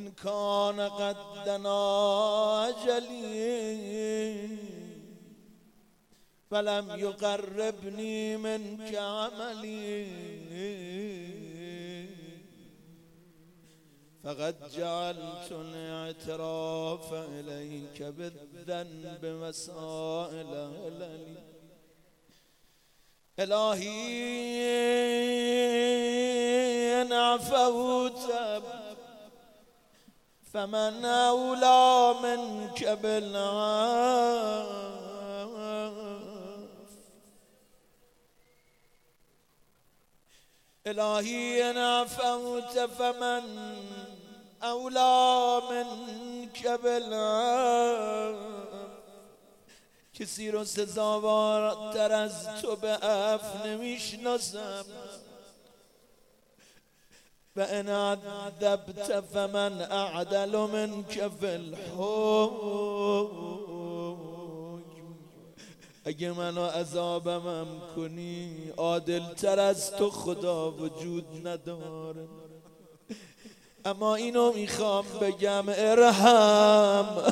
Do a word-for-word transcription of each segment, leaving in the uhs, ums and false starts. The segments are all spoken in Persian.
إن كان قد دنا أجلي فلم يقربني منك عملي فقد جعلت الاعتراف إليك بالذنب وسائل هللي إلهي إن عفوت فمن أولى منك بالعفو إلهي إن عفوت فمن أولى منك بالعفو کسی رو سزاوارتر از تو به عفو نمیشناسم و ان عذبت فمن اعدل منك فی الحکم اگه منو عذابم کنی عادل تر از تو خدا وجود نداره. اما اینو میخوام بگم ارحم.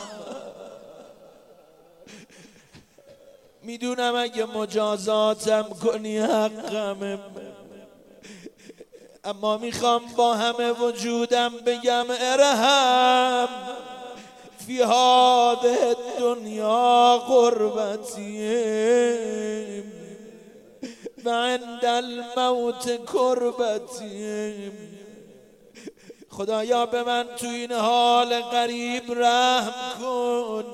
میدونم اگه مجازاتم کنی حقمه، اما میخوام با همه وجودم بگم ارحم. فی هذه الدنیا غربتی و عند الموت کربتی. خدایا به من تو این حال غریب رحم کن،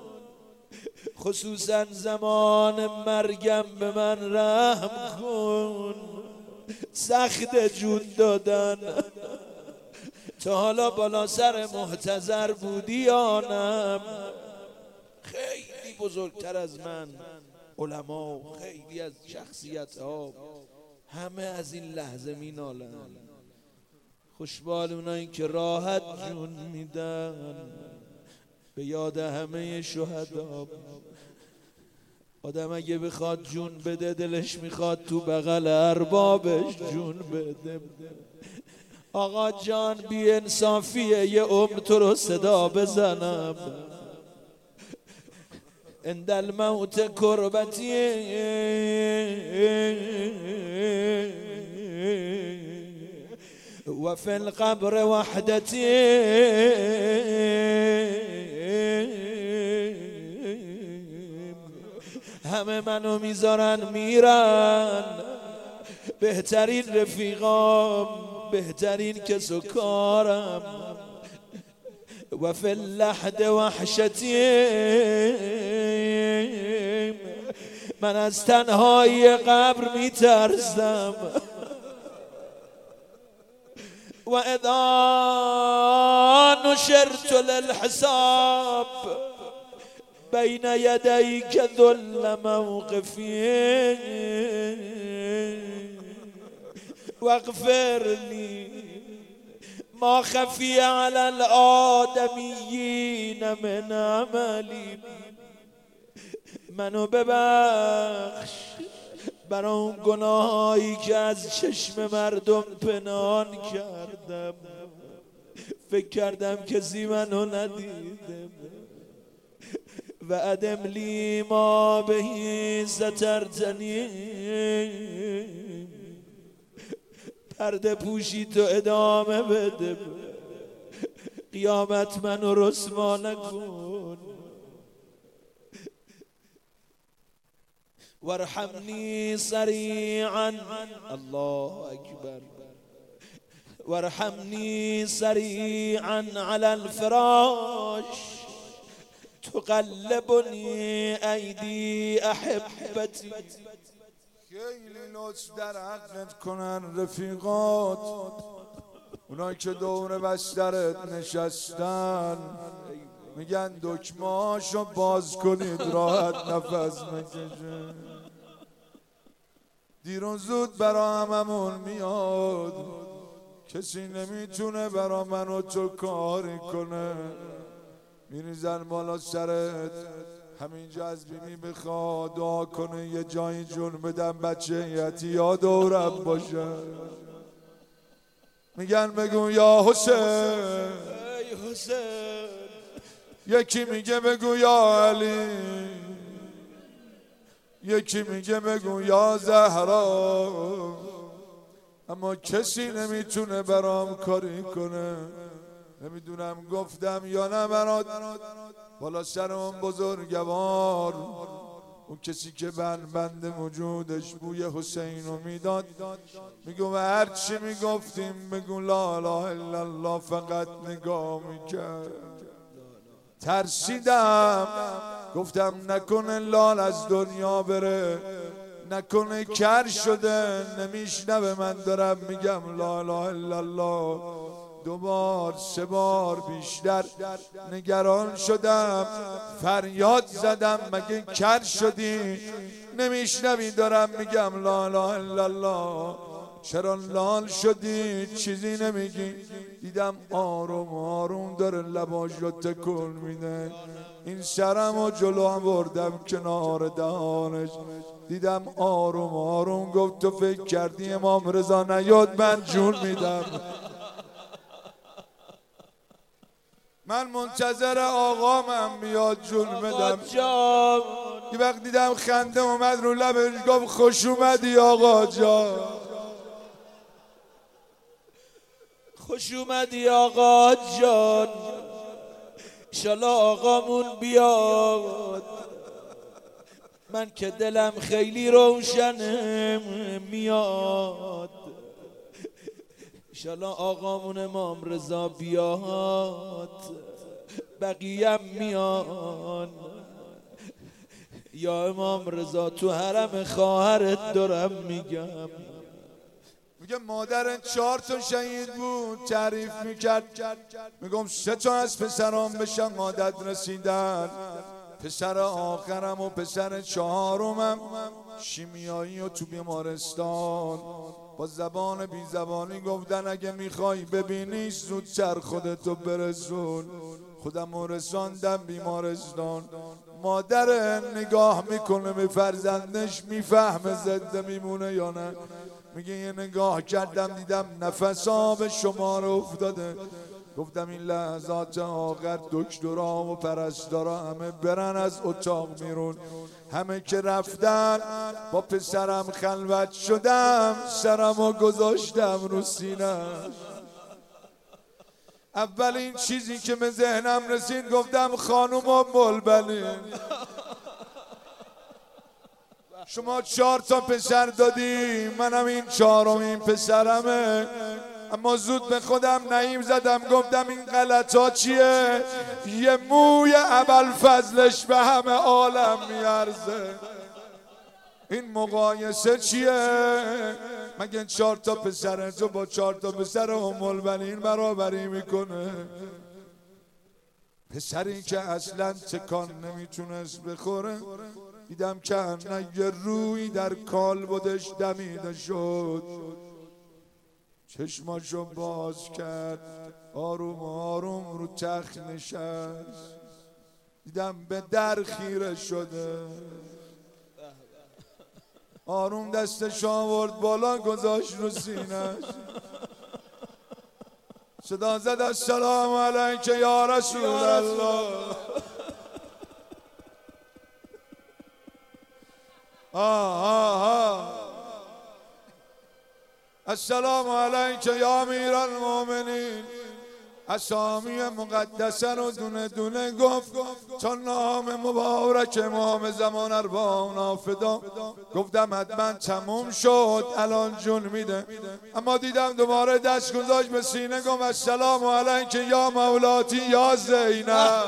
خصوصا زمان مرگم به من رحم کن. سخت جون دادن. تا حالا بالا سر محتضر بودی یا نه؟ خیلی بزرگتر از من علما، خیلی از شخصیت ها، همه از این لحظه می نالن. خوشبال اونایی که راحت جون میدن. به یاد همه شهدا. آدم اگه بخواد جون بده دلش میخواد تو بغل اربابش جون بده. آقا جان بی انصافیه یه عمر تو رو صدا بزنم. عند الموت کربتی و فی القبر وحدتی. همه منو میذارن میرن، بهترین رفیقام، بهترین کس و کارم. و فی اللحد وحشتی، من از تنهایی قبر میترسم. و اذا نشرت للحساب بین یدیک ذل موقفی واغفر لی ما خفی علی الآدمیین من عملی. منو ببخش برای اون گناهایی که از چشم مردم پنهان کردم. فکر کردم کسی منو ندیده. و ادم لی ما بهی سترتنی، پرده پوشی تو ادامه بده. قیامت منو رسوا نکن. وارحمنی سریعا، الله اکبر، وارحمنی سریعا علی الفراش تقلبنی ایدی احبتی. خیلی لطف در حقت کنن رفیقات، اونایی که دور بسترت نشستن، میگن دکمه‌هاشو باز کنید راحت نفس بکشه. دیر و زود برا هممون میاد، کسی نمیتونه برا من و تو کاری کنه. میریزن بالا سرت، همینجا از بیمی بخواد دعا کنه یه جایی جون بدم بچه یتیا دورم باشه. میگن بگو یا حسین، حسین. یکی میگه بگو یا علی، یکی میگه بگو یا زهرا، اما کسی نمیتونه برام کاری کنه. نمیدونم گفتم یا نه برات، بالا سر اون بزرگوار، اون کسی که بند بند وجودش بوی حسین رو میداد، میگو هر چی میگفتیم بگو لا اله الا الله، فقط نگاه میکرد. ترسیدم گفتم نکنه لال از دنیا بره، نکنه کر شده نمیشنوه من دارم میگم لا اله الا الله. دو بار سه بار بیشتر نگران شدم، فریاد زدم مگه کر شدی نمیشنوی دارم میگم لا اله الا الله، چرا لال شدی چیزی نمیگی؟ دیدم آروم آروم داره لباش رو تکون میده، این سرم و جلو بردم کنار دهانش، دیدم آروم آروم گفت تو فکر کردی امام رضا نیاد من جون میدم. من منتظر آقامم بیاد جون بدم. یه وقت دیدم خنده اومد رو لبش گفت خوش اومدی آقا جان، خوش اومدی آقا جان، انشالله آقامون بیاد. من که دلم خیلی روشنه میاد، انشالله آقامون امام رضا بیاد، بقیه میان. یا امام رضا تو حرم خواهرت دارم میگم. میگه مادر چهار تا شهید بود، تعریف میکرد، میگم سه تا از پسرام بشن عادت رسیدن، پسر آخرم و پسر چهارمم شیمیایی و تو بیمارستان. با زبان بی زبانی گفتن اگه میخوای ببینی زودتر خودتو برسون. خودمو رساندم بیمارستان. مادر نگاه میکنه به فرزندش، میفهمه زنده میمونه یا نه. میگه یه نگاه کردم دیدم نفس آب شما رو افتاده. گفتم این لحظات آخر دکترها و پرستارا همه برن از اتاق بیرون، همه که رفتن با پسرم خلوت شدم، سرمو گذاشتم رو سینه‌اش. اولین چیزی که به ذهنم رسید گفتم خانوم ام بلبلی، شما چهار تا پسر دادی، منم این چهارمین پسرمه. اما زود به خودم نعیم زدم گفتم این غلط ها چیه؟ یه موی ابوالفضلش به همه عالم میارزه، این مقایسه چیه؟ مگه چهار تا پسر تو با چهار تا پسر ام البنین برابری میکنه؟ پسری که اصلا تکان نمیتونست بخوره، دیدم که یه روی در کالبدش دمیده شد، چشماشو باز کرد، آروم آروم رو تخت نشست، دیدم به در خیره شده، آروم دستش آورد بالا گذاشت رو سینه‌اش، صدا زد السلام علیک یا رسول الله. آه آه آه السلام علیک یا امیر المؤمنین. اسامی مقدسه رو دونه دونه گفت تا نام مبارک امام زمان اربعون نافدا. گفتم حتما تموم شد الان جون میده، اما دیدم دوباره دست گذاشت به سینه گفت السلام علیک یا مولاتی یا زینب.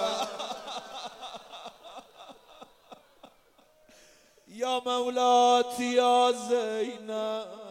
یا مولاتی یا زینب.